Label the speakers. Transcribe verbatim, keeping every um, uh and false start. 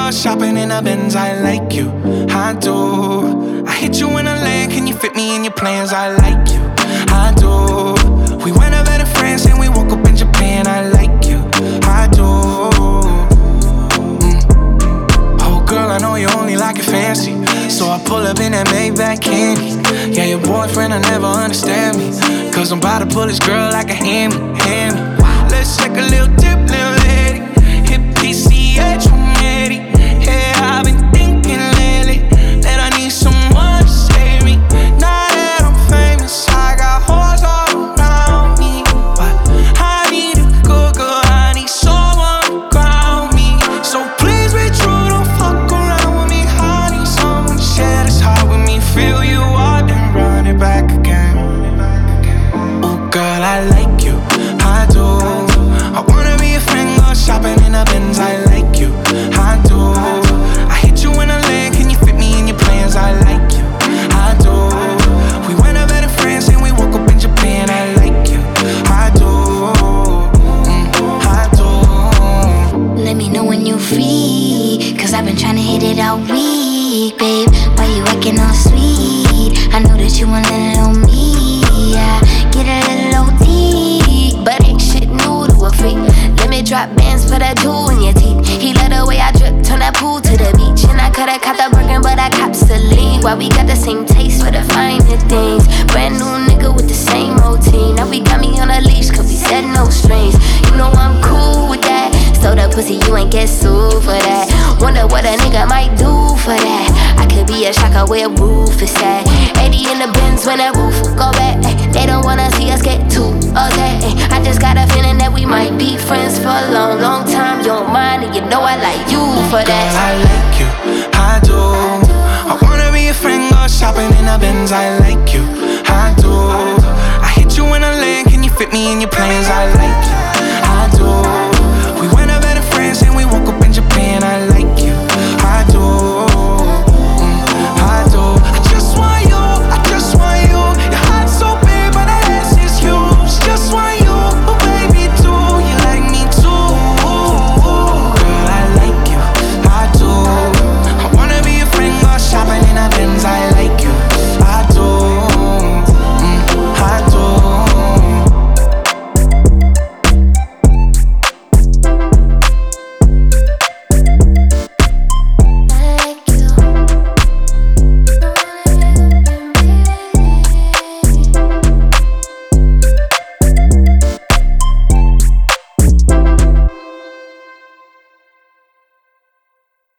Speaker 1: go shopping in a Benz, I like you, I do. I hit you in a land, can you fit me in your plans? I like you, I do. We went over to France and we woke up in Japan, I like you, I do. mm. Oh girl, I know you only like it fancy, so I pull up in that Maybach candy. Yeah, your boyfriend will never understand me, cause I'm about to pull this girl like a hammy, hammy. Let's take a little dip, little lady. Hit P C H one eighty. Yeah, I've been thinking lately that I need someone to save me. Now that I'm famous, I got hoes all around me, but I need a good girl, I need someone to ground me. So please be true, don't fuck around with me. I need someone to share this heart with me. Feel you out and run it back again. Oh girl, I like you, I do. I wanna be a friend, go shopping in a Benz, I like you, I do. I hit you in a land, can you fit me in your plans? I like you, I do. We went over to France and we woke up in Japan, I like you, I do, mm, I do.
Speaker 2: Let me know when you free, cause I've been tryna hit it all week, babe. Why you acting all sweet? I know that you want a little me, yeah. Get a little O T, but ain't shit new to a freak. Let me drop bands, put a jewel in your teeth. He let the way I drip, turn that pool to the beach. And I coulda caught the Birkin, but I cops the lead. Why we got the same taste for the finer things? Brand new nigga with the same routine. Now we got me on a leash, cause we said no strings. You know I'm cool with that. So the pussy, you ain't get sued for that. Wonder what a nigga might do for that. I could be a shocker where roof is at. eighty in the Benz when that roof go back. They don't wanna see us get too okay. I just got a feeling that we might be friends for a long, long time. You don't mind, and you know I like you for that.
Speaker 1: Girl, I like you, I do. I wanna be a friend, go shopping in a Benz, I like you,